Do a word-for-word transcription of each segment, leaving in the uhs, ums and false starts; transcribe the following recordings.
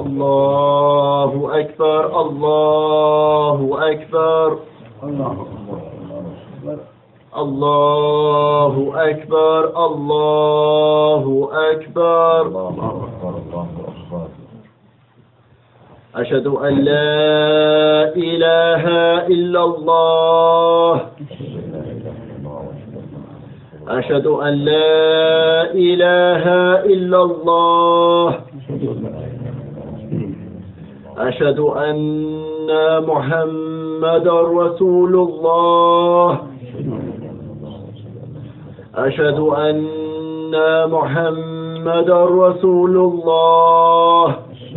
الله أكبر الله أكبر الله أكبر الله أكبر. أشهد أن لا إله إلا الله أشهد أن لا إله إلا الله أشهد أن محمدا رسول الله أشهد أن محمدا رسول الله.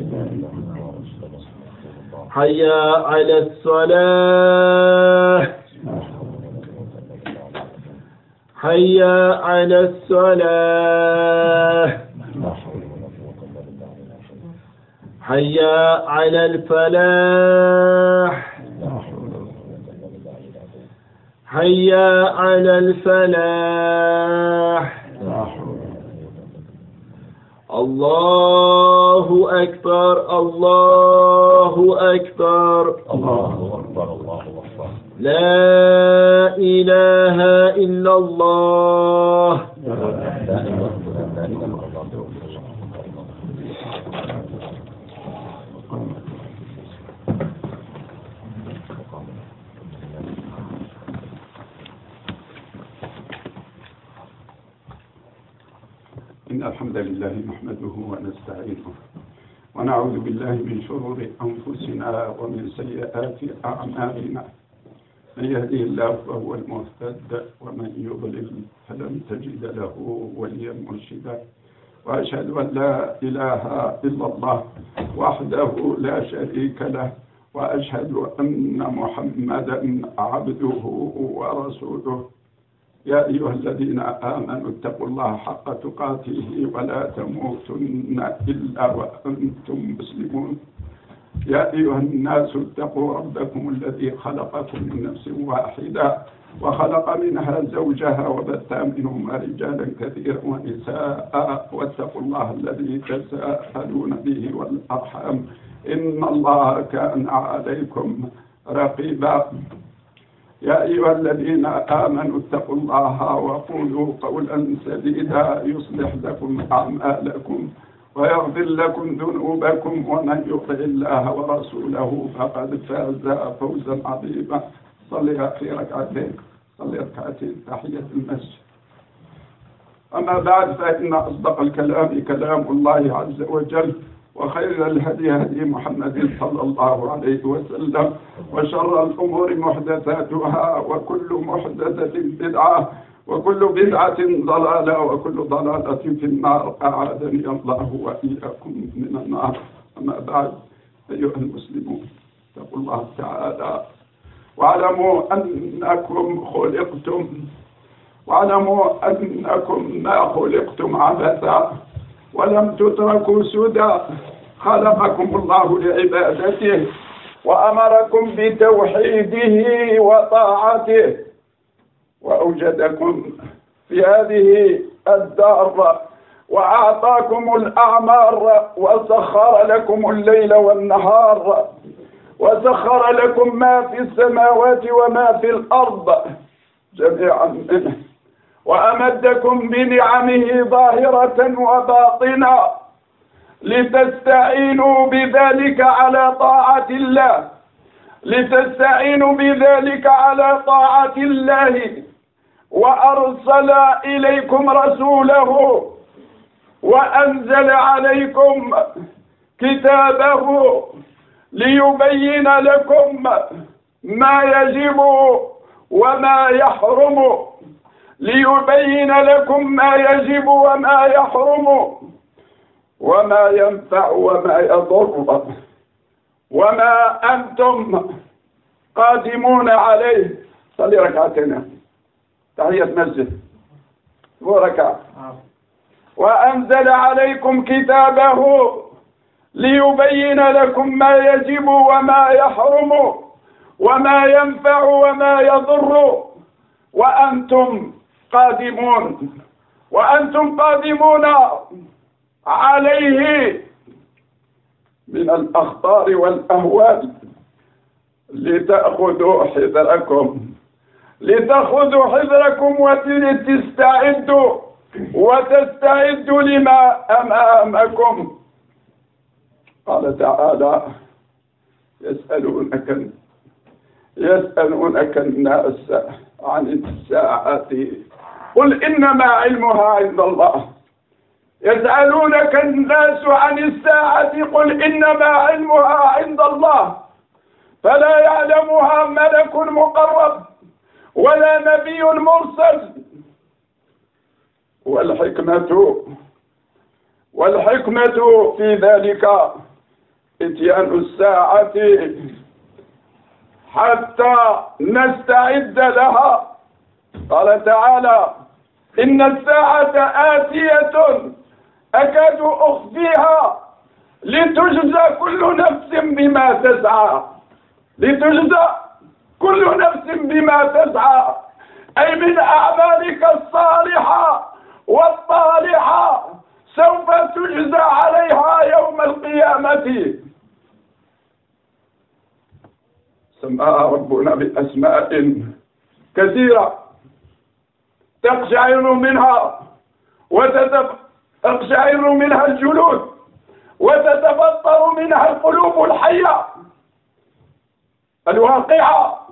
حي على الصلاة حي على الصلاة حي على الفلاح حي على الفلاح. الله أكبر الله أكبر الله أكبر الله أكبر. لا إله إلا الله. إن الحمد لله نحمده ونستعينه ونعوذ بالله من شرور أنفسنا ومن سيئات أعمالنا. من يهده الله فهو المهتد ومن يضلل فلن تجد له وليا مرشدا. وأشهد أن لا إله إلا الله وحده لا شريك له وأشهد أن محمدا عبده ورسوله. يا أيها الذين آمنوا اتقوا الله حق تقاته ولا تموتن إلا وأنتم مسلمون. يا أيها الناس اتقوا ربكم الذي خلقكم من نفس واحدة وخلق منها زوجها وبث منهما رجالا كثيرا ونساء واتقوا الله الذي تساءلون به والأرحام إن الله كان عليكم رقيبا. يا أيها الذين آمنوا اتقوا الله وقولوا قولا سديدا يصلح لكم أعمالكم ويغفر لكم ذنوبكم ومن يطع الله ورسوله فقد فاز فوزا عظيما. صلي في ركعتين صلي ركعتين تحية المسجد. أما بعد فإن أصدق الكلام كلام الله عز وجل وخير الهدي هدي محمد صلى الله عليه وسلم وشر الأمور محدثاتها وكل محدثة بدعة وكل بدعة ضلالة وكل ضلالة في النار. أعاذني الله وإياكم من النار. أما بعد أيها المسلمون اتقوا الله تعالى واعلموا أنكم خلقتم واعلموا أنكم ما خلقتم عبثا ولم تتركوا سدى. خلقكم الله لعبادته وأمركم بتوحيده وطاعته وأوجدكم في هذه الدار وأعطاكم الأعمار وسخر لكم الليل والنهار وسخر لكم ما في السماوات وما في الأرض جميعا منه وأمدكم بنعمه ظاهرة وباطنة لتستعينوا بذلك على طاعة الله لتستعينوا بذلك على طاعة الله. وأرسل إليكم رسوله وأنزل عليكم كتابه ليبين لكم ما يجب وما يحرم ليبين لكم ما يجب وما يحرم وما ينفع وما يضر وما أنتم قادمون عليه. صلي ركعتين تحية مسجد وركعة. وأنزل عليكم كتابه ليبين لكم ما يجب وما يحرم وما ينفع وما يضر وأنتم قادمون وأنتم قادمون عليه من الأخطار والأهوال لتأخذوا حذركم لتأخذوا حذركم ولتستعدوا وتستعدوا لما أمامكم. قال تعالى: يسألونك يسألونك الناس عن الساعة قل إنما علمها عند الله. يسألونك الناس عن الساعة قل إنما علمها عند الله فلا يعلمها ملك مقرب ولا نبي مرسل. والحكمة والحكمة في ذلك إتيان الساعة حتى نستعد لها. قال تعالى: إن الساعة آتية أكاد أخفيها لتجزى كل نفس بما تسعى لتجزى كل نفس بما تسعى أي من أعمالك الصالحة والطالحة سوف تجزى عليها يوم القيامة. سماها ربنا بأسماء كثيرة تقشعر منها وتقشعر منها الجلود وتتبطر منها القلوب الحية الواقعة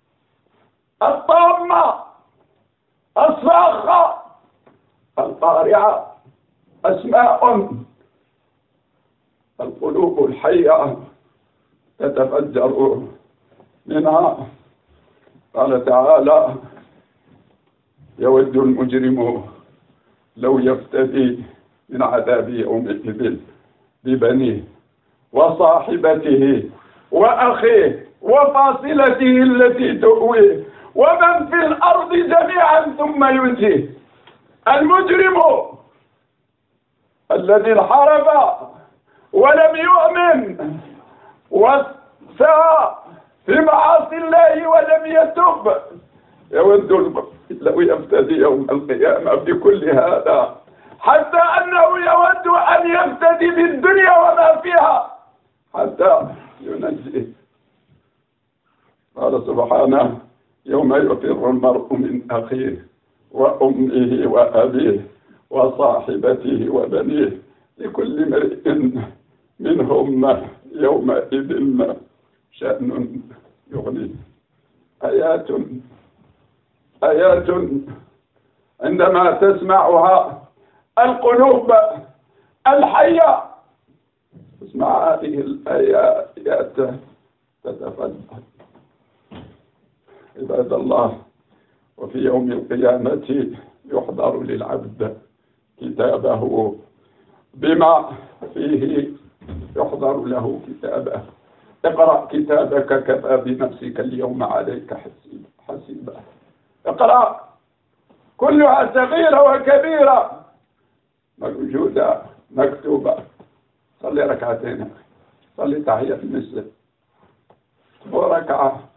الطامة الصاخة القارعة. أسماء القلوب الحية تتفجر منها. قال تعالى: يود المجرم لو يفتدي من عذاب يومئذ ببنيه وصاحبته وأخيه وفاصلته التي تؤويه ومن في الأرض جميعا ثم ينجيه. المجرم الذي انحرف ولم يؤمن وسعى في معاصي الله ولم يتب يود لو يفتدي يوم القيامة بكل هذا حتى أنه يود أن يفتدي بالدنيا وما فيها حتى ينجيه. قال سبحانه: يوم يفر المرء من أخيه وأمه وأبيه وصاحبته وبنيه لكل امرئ منهم يومئذ شأن يغنيه. آيات آيات عندما تسمعها القلوب الحية تسمع هذه الآيات تتفجر. عباد الله، وفي يوم القيامة يحضر للعبد كتابه بما فيه يحضر له كتابه. اقرأ كتابك كفى بنفسك اليوم عليك حسيبا. اقرأ، كلها صغيرة وكبيرة موجودة مكتوبة. صلي ركعتين، صلي تحية المسجد وركعة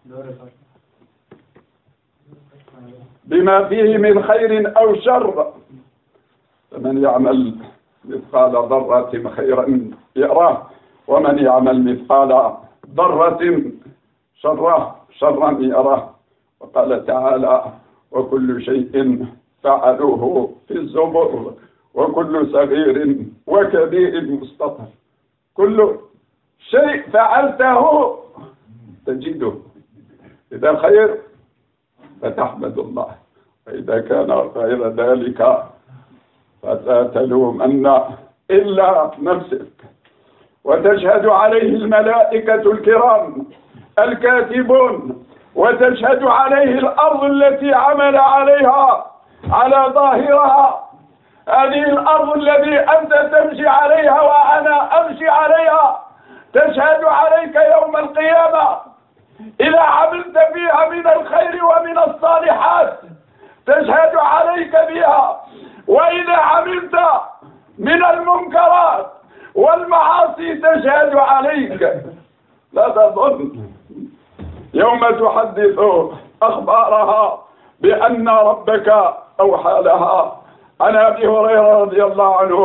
بما فيه من خير أو شر. فمن يعمل مثقال ذرة خيرا يراه ومن يعمل مثقال ذرة شرا شرا يراه. وقال تعالى: وكل شيء فعلوه في الزبر وكل صغير وكبير مستطر. كل شيء فعلته تجده، إذا خير فتحمد الله وإذا كان غير ذلك فلا تلومن إلا نفسك. وتشهد عليه الملائكة الكرام الكاتبون وتشهد عليه الأرض التي عمل عليها على ظاهرها. هذه الأرض التي أنت تمشي عليها وأنا أمشي عليها تشهد عليك يوم القيامة. إذا عملت فيها من الخير ومن الصالحات تشهد عليك بها، وإذا عملت من المنكرات والمعاصي تشهد عليك. لا تظن يوم تحدث أخبارها بأن ربك أوحى لها. عن أبي هريرة رضي الله عنه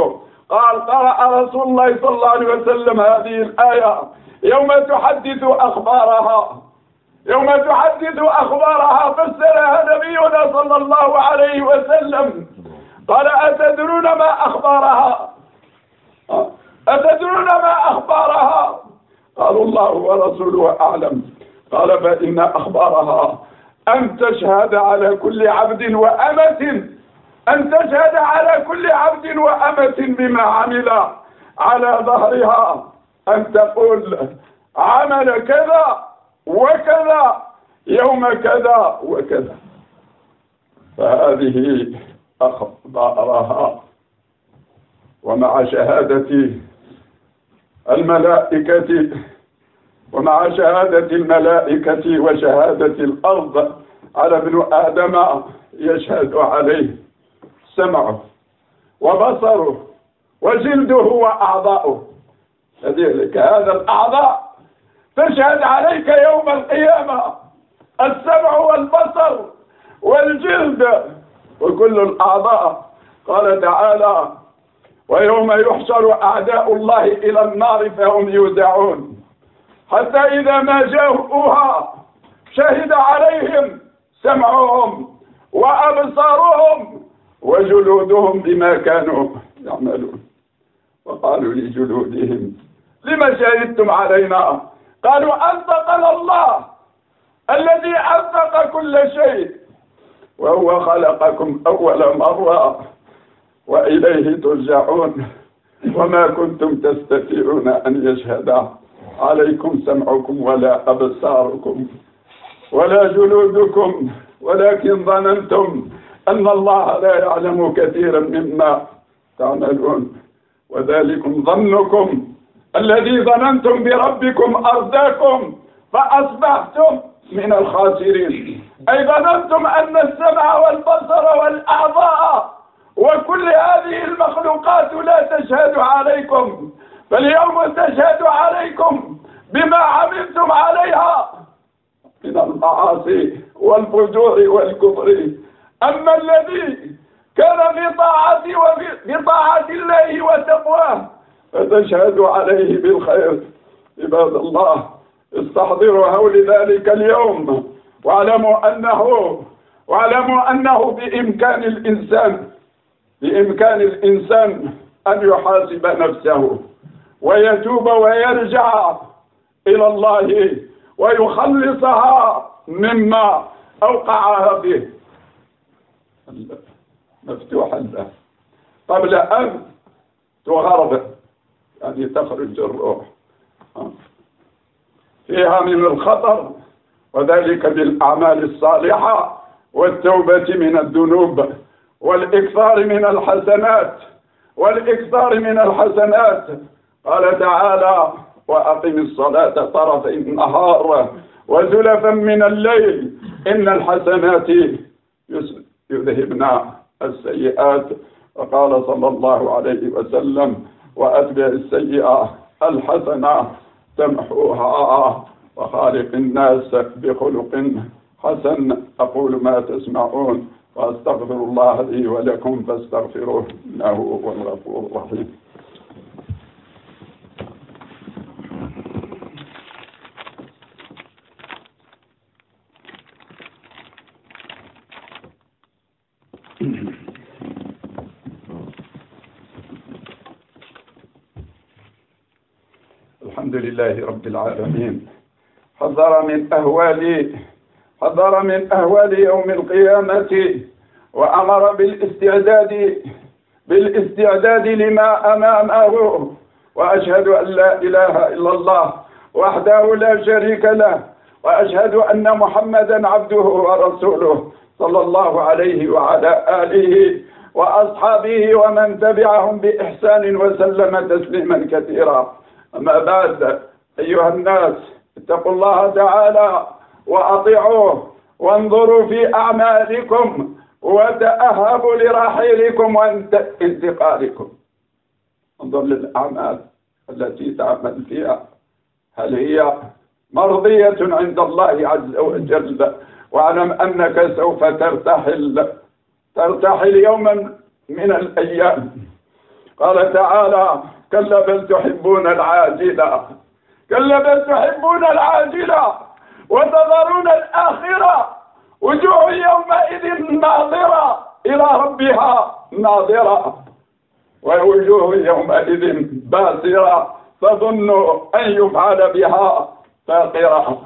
قال قرأ رسول الله صلى الله عليه وسلم هذه الآية يوم تحدث أخبارها يوم تحدث أخبارها فسرها نبينا صلى الله عليه وسلم قال أتدرون ما أخبارها أتدرون ما أخبارها قالوا الله ورسوله أعلم قال فإن أخبارها أن تشهد على كل عبد وأمة أن تشهد على كل عبد وأمة بما عمل على ظهرها أن تقول عمل كذا وكذا يوم كذا وكذا. فهذه أخبارها. ومع شهادة الملائكة ومع شهادة الملائكة وشهادة الأرض على ابن آدم يشهد عليه سمعه وبصره وجلده وأعضاؤه. كذلك هذا الأعضاء تشهد عليك يوم القيامة، السمع والبصر والجلد وكل الأعضاء. قال تعالى ويوم يحشر أعداء الله إلى النار فهم يوزعون حتى إذا ما جاءوها شهد عليهم سمعهم وأبصارهم وجلودهم بما كانوا يعملون. وقالوا لجلودهم لما شهدتم علينا؟ قالوا أنطقنا الله الذي أنطق كل شيء وهو خلقكم أول مرة وإليه ترجعون وما كنتم تستطيعون أن يشهد عليكم سمعكم ولا أبصاركم ولا جلودكم ولكن ظننتم أن الله لا يعلم كثيرا مما تعملون وذلكم ظنكم الذي ظننتم بربكم أرداكم فأصبحتم من الخاسرين. أي ظننتم أن السمع والبصر والأعضاء وكل هذه المخلوقات لا تشهد عليكم، فاليوم تشهد عليكم بما عملتم عليها من المعاصي والفجور والكفر. أما الذي كان بطاعة وبطاعة الله وتقواه فتشهد عليه بالخير. عباد الله استحضروا هول ذلك اليوم واعلموا أنه واعلموا أنه بإمكان الإنسان بإمكان الإنسان أن يحاسب نفسه ويتوب ويرجع إلى الله ويخلصها مما أوقعها فيه. مفتوحا له قبل أن تغرب يعني تخرج الروح فيها من الخطر، وذلك بالأعمال الصالحة والتوبة من الذنوب والإكثار من الحسنات والإكثار من الحسنات. قال تعالى وأقم الصلاة طرفي النهار وزلفا من الليل إن الحسنات يذهبن السيئات. وقال صلى الله عليه وسلم وأتبع السيئة الحسنة تمحوها وخالق الناس بخلق حسن. أقول ما تسمعون وأستغفر الله لي ولكم فاستغفروه إنه هو الغفور الرحيم. الحمد لله رب العالمين. حذر من أهوال حذر من أهوال يوم القيامة وأمر بالاستعداد بالاستعداد لما أمامه. وأشهد أن لا إله إلا الله وحده لا شريك له وأشهد أن محمدا عبده ورسوله صلى الله عليه وعلى آله وأصحابه ومن تبعهم بإحسان وسلم تسليما كثيرا. أما بعد أيها الناس اتقوا الله تعالى وأطيعوه وانظروا في أعمالكم وتأهبوا لرحيلكم وانتقالكم. انظر للأعمال التي تعمل فيها هل هي مرضية عند الله عز وجل؟ واعلم أنك سوف ترتحل ترتحل يوما من الأيام قال تعالى: كلا بل تحبون العاجلة، كلا بل تحبون العاجلة وتذرون الآخرة، وجوه يومئذ ناظرة إلى ربها ناظرة، ووجوه يومئذ باسرة تظن أن يفعل بها فاقرة.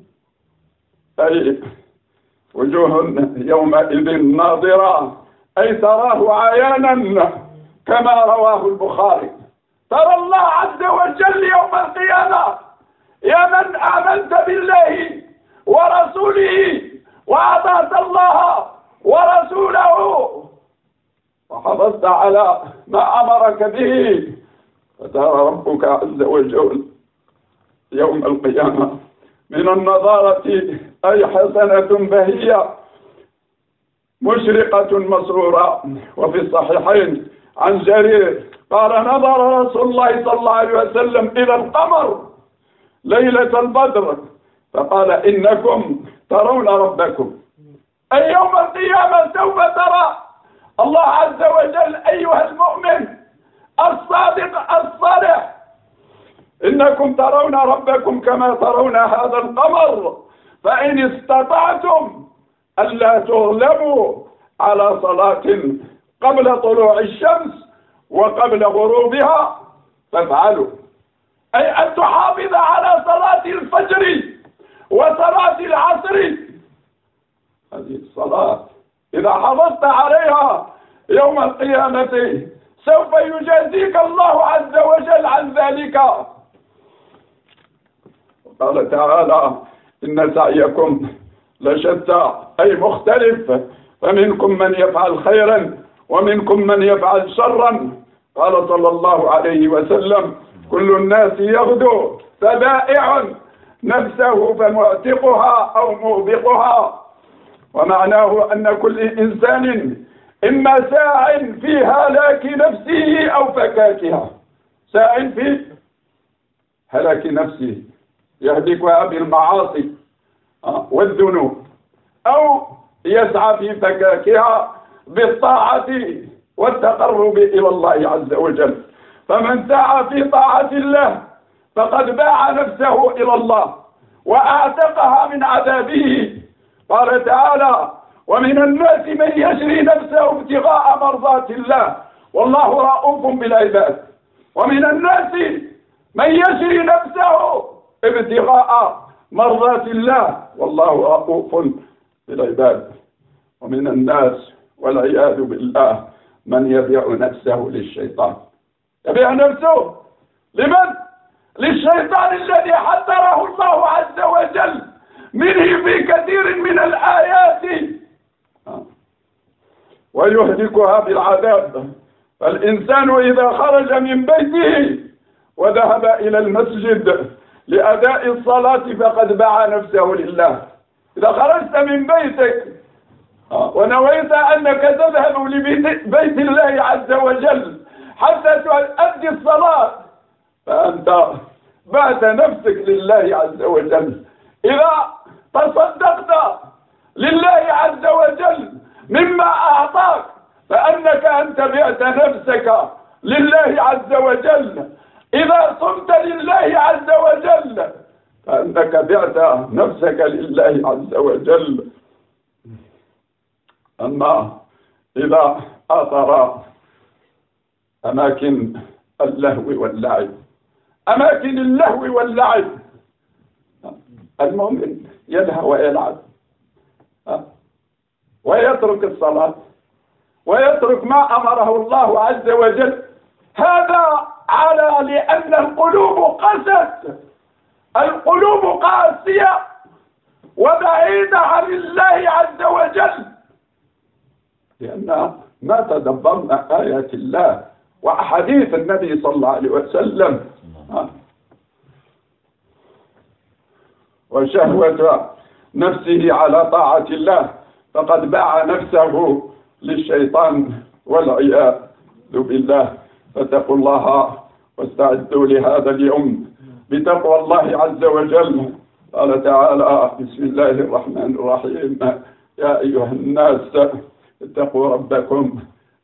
أي وجوه يومئذ ناظرة، أي تراه عيانا كما رواه البخاري. ترى الله عز وجل يوم القيامة يا من آمنت بالله ورسوله وأطعت الله ورسوله وحافظت على ما أمرك به، فترى ربك عز وجل يوم القيامة من النظارة أي حسنة بهية مشرقة مسرورة. وفي الصحيحين عن جرير قال: نظر رسول الله صلى الله عليه وسلم إلى القمر ليلة البدر فقال: إنكم ترون ربكم، أي يوم القيامة سوف ترى الله عز وجل أيها المؤمن الصادق الصالح، إنكم ترون ربكم كما ترون هذا القمر، فإن استطعتم ألا تغلبوا على صلاة قبل طلوع الشمس وقبل غروبها فافعلوا، أي أن تحافظ على صلاة الفجر وصلاة العصر. هذه الصلاة إذا حافظت عليها يوم القيامة سوف يجازيك الله عز وجل عن ذلك. قال تعالى: إن سعيكم لشتى، أي مختلف، فمنكم من يفعل خيرا ومنكم من يفعل شرا. قال صلى الله عليه وسلم: كل الناس يغدو فبائع نفسه فمعتقها أو موبقها. ومعناه أن كل إنسان إما ساع في هلاك نفسه أو فكاكها، ساع في هلاك نفسه يهلكها بالمعاصي والذنوب، أو يسعى في فكاكها بالطاعة والتقرب إلى الله عز وجل. فمن سعى في طاعة الله فقد باع نفسه إلى الله وأعتقها من عذابه. قال تعالى: ومن الناس من يشري نفسه ابتغاء مرضات الله والله رؤوف بالعباد. ومن الناس من يشري نفسه ابتغاء مرضات الله والله رؤوف بالعباد. ومن الناس والعياذ بالله من يبيع نفسه للشيطان. يبيع نفسه لمن؟ للشيطان الذي حذره الله عز وجل منه في كثير من الآيات، ويهلكها بالعذاب. فالإنسان إذا خرج من بيته وذهب إلى المسجد لأداء الصلاة فقد باع نفسه لله. إذا خرجت من بيتك ونويت أنك تذهب لبيت الله عز وجل حتى تؤدي الصلاة فأنت بعت نفسك لله عز وجل. إذا تصدقت لله عز وجل مما أعطاك فأنك أنت بعت نفسك لله عز وجل. إذا صمت لله عز وجل فأنك بعت نفسك لله عز وجل. أما إذا أثر أماكن اللهو واللعب، أماكن اللهو واللعب، المؤمن يلهو ويلعب ويترك الصلاة ويترك ما أمره الله عز وجل، هذا على لأن القلوب قست، القلوب قاسية وبعيدة عن الله عز وجل، لأن ما تدبرنا آيات الله وأحاديث النبي صلى الله عليه وسلم. وشهوة نفسه على طاعة الله فقد باع نفسه للشيطان والعياذ بالله. فاتقوا الله واستعدوا لهذا اليوم بتقوى الله عز وجل. قال تعالى: بسم الله الرحمن الرحيم: يا أيها الناس اتقوا ربكم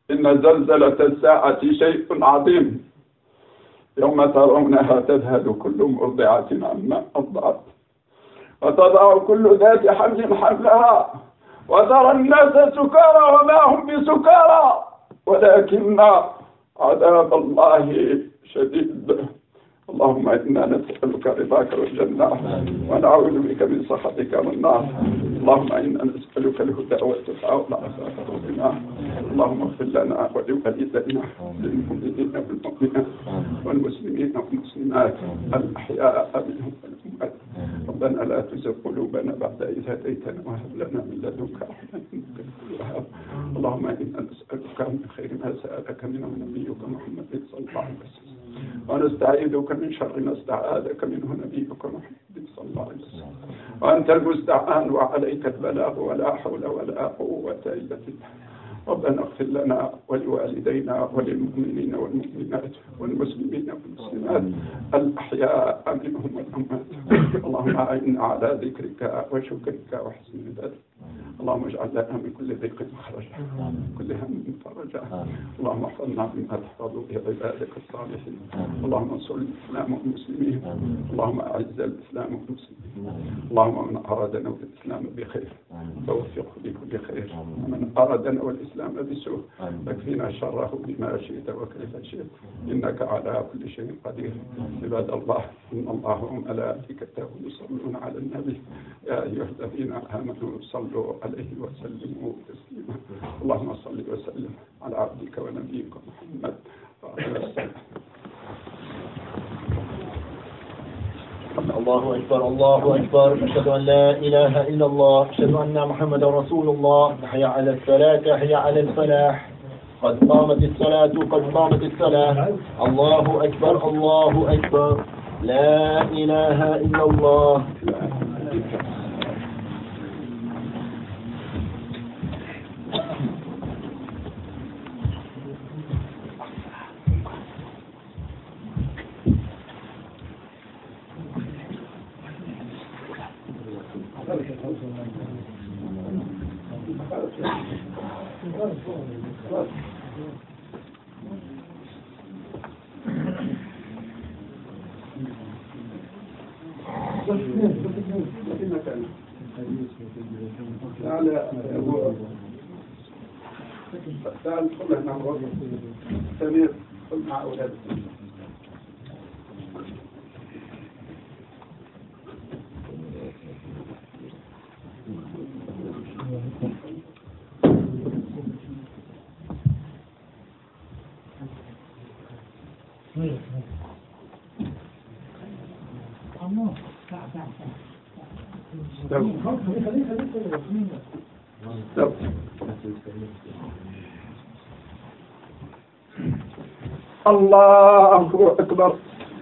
إن زلزلة الساعة شيء عظيم، يوم ترونها تذهل كل مرضعة عما أرضعت وتضع كل ذات حمل حملها وترى الناس سكارى وما هم بسكارى ولكن عذاب الله شديد. اللهم إنا نسألك رضاك والجنة ونعوذ بك من سخطك والنار. اللهم إنا نسألك الهدى والتقى والعفاف والغنى. اللهم اغفر لنا ولوالدينا وللمؤمنين والمؤمنات والمسلمين والمسلمات الأحياء منهم والأموات. ربنا لا تزغ قلوبنا بعد إذ هديتنا وهب لنا من لدنك رحمة إنك أنت الوهاب. اللهم إنا نسألك من خير ما سألك منه نبيك محمد صلى الله عليه وسلم، ونستعيذك من شر ما استعاذك منه نبيك محمد صلى الله عليه وسلم، وأنت المستعان وعليك البلاغ ولا حول ولا قوة إلا بالله. ربنا اغفر لنا ولوالدينا وللمؤمنين والمؤمنات والمسلمين والمسلمات الأحياء منهم والأموات. اللهم أعنا على ذكرك وشكرك وحسن عبادتك. اللهم اجعل لنا من كل ضيق مخرجا كل هم فرجا. اللهم احفظنا مما تحفظ به عبادك الصالحين. اللهم انصر الإسلام والمسلمين. اللهم أعز الإسلام والمسلمين. اللهم من أرادنا والإسلام بخير فوفقه لكل خير، ومن أرادنا والإسلام بسوء فاكفنا شره بما شئت وكيف شئت، إنك على كل شيء قدير. عباد الله، إن الله وملائكته يصلون على النبي يا أيها الذين آمنوا صلوا عليه وسلموا تسليما. اللهم صل وسلم على عبدك ونبيك محمد وعلى آله وسلم. الله أكبر الله أكبر، أشهد أن لا إله إلا الله، أشهد أن محمدا رسول الله. حي على الصلاة حي على الفلاح، قد قامت الصلاة قد قامت الصلاة. الله أكبر الله أكبر، لا إله إلا الله. تعال خذ هنا سمير، خذ مع أولادك. الله أكبر.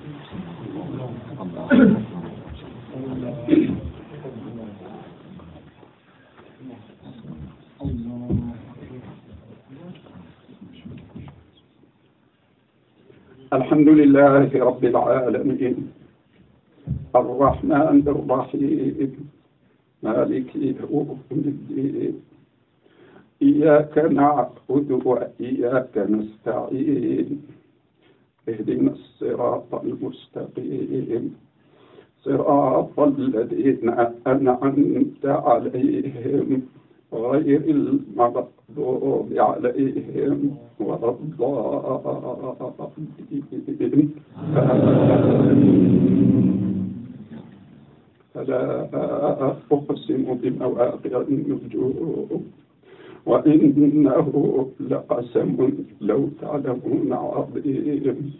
الحمد لله رب العالمين الرحمن الرحيم مالك يوم الدين. إياك نعبد وإياك نستعين، اهدنا الصراط المستقيم صراط الذين أنعمت عليهم غير المغضوب عليهم ولا الضالين. فلا أقسم بمواقع النجوم وإنه لقسم لو تعلمون عظيم،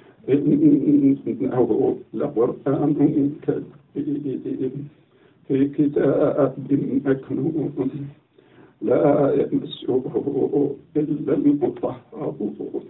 إنه لقرآن كريم في كتاب مكنون لا يمسه إلا المطهرون،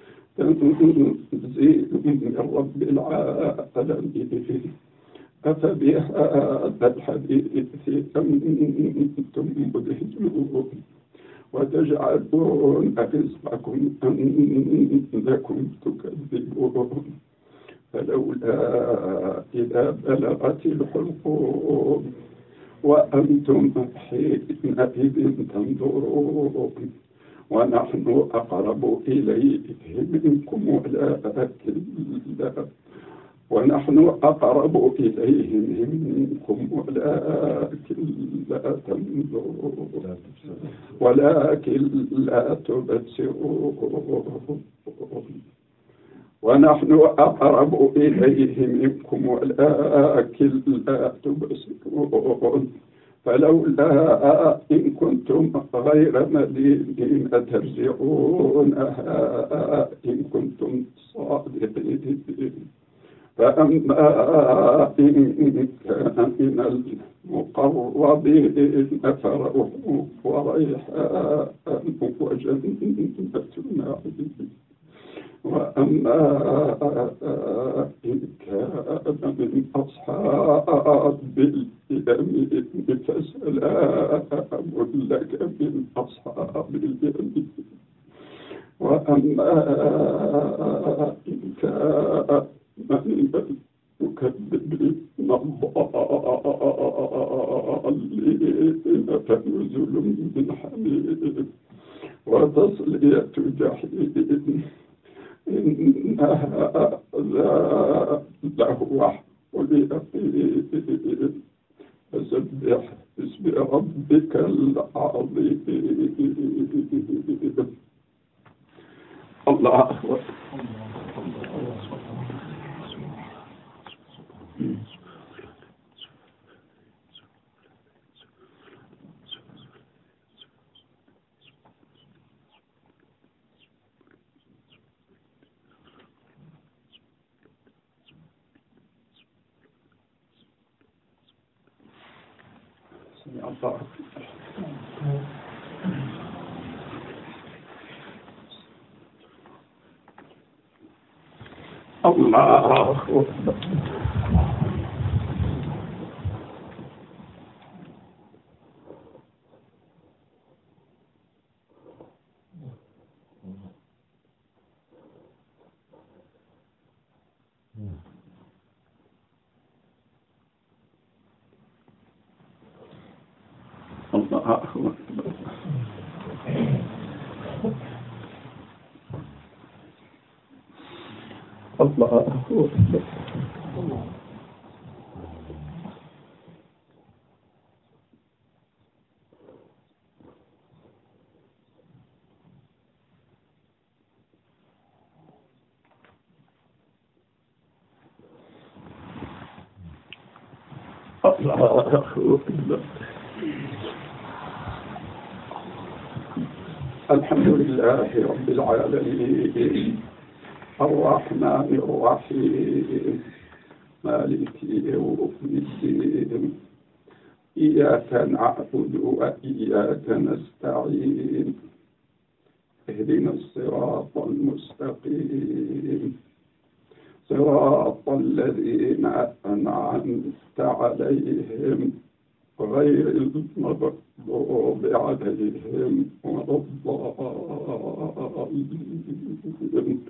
تنزيل من رب العالمين. أفبهذا الحديث أنتم مدهنون وتجعلون رزقكم أنكم تكذبون، فلولا إذا بلغت الحلقوم وأنتم حينئذ تنظرون ونحن أقرب إليه منكم ولكن لا ونحن أقرب إليه منكم ولكن لا تنظرون ولكن لا تبصرون ونحن أقرب إليه منكم ولكن لا تبصرون فلولا إن كنتم غير مدينين ترجعونها إن كنتم صادقين فأما إن كان من المقربين فروح وريحان وجنة نعيم وأما إن كان من أصحاب اليمين فسلام لك من أصحاب اليمين وأما إن كان من المكذبين الضالين فنزل من حميم وتصلية جحيم إن هذا لهو اليقين فسبح باسم ربك العظيم الله أكبر الله أكبر الله أكبر الله أكبر الله أكبر الحمد لله رب العالمين الرحمن الرحيم مالك يوم الدين إياك نعبد وإياك نستعين اهدنا الصراط المستقيم صراط الذين أنعمت عليهم غير المغضوب عليهم ولا الضالين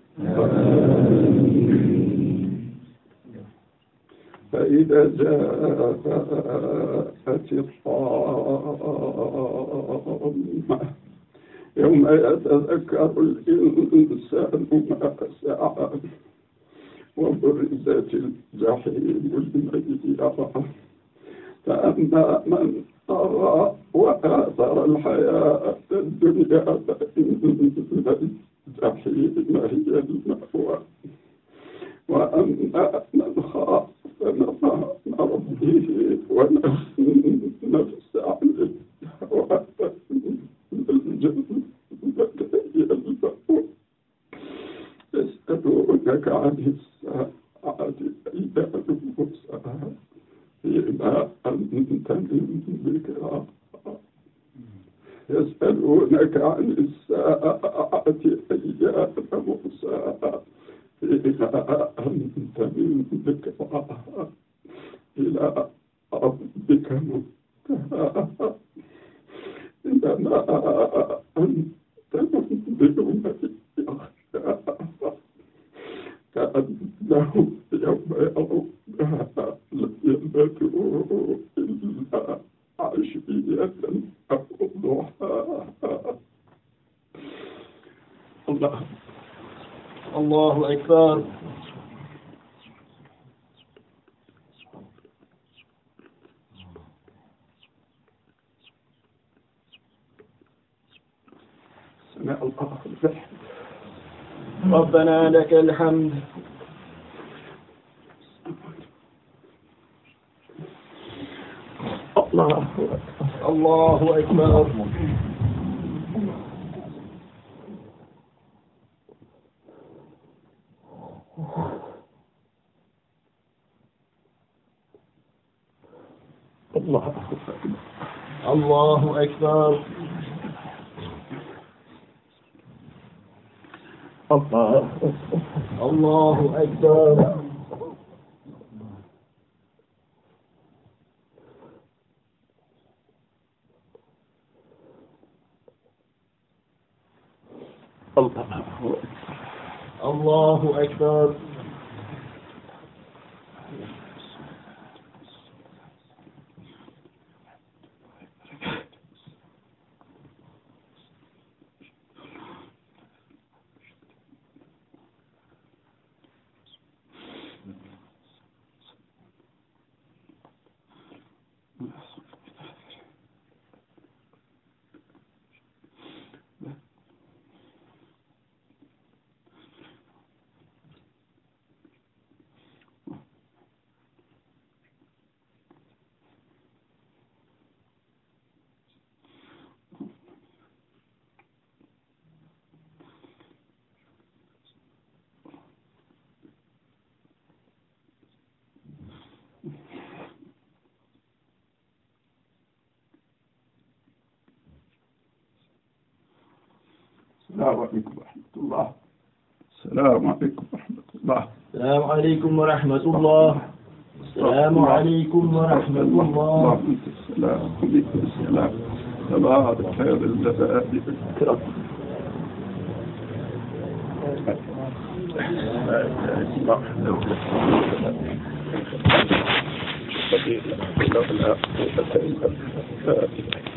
فإذا جاءت الطامة يوم يتذكر الإنسان ما سعى وبرزت الجحيم لمن يرى فأما من طغى وآثر الحياة الدنيا فإن الجحيم هي المأوى وأما من خاف مقام ربه ونفس عن الهوى فإن الجنة هي المأوى يسألونك عن الساعة أيان مرساها فيما أنت من ذكرها يسألونك عن الساعة أيان مرساها فيما أنت من ذكرها إلى ربك منتهاها إنما أنت منذر من يخشاها كأنهم يوم يرونها لم يلبثوا إلا عشية أو ضحاها الله أكبر. سمع الله لمن ربنا لك الحمد. الله الله أكبر. الله الله أكبر. الله الله أكبر. الله أكبر. السلام عليكم ورحمة الله. السلام عليكم ورحمة الله. السلام عليكم ورحمة الله. السلام عليكم ورحمة الله. السلام عليكم السلام. تبارك خير الجزاء بالكرم. لا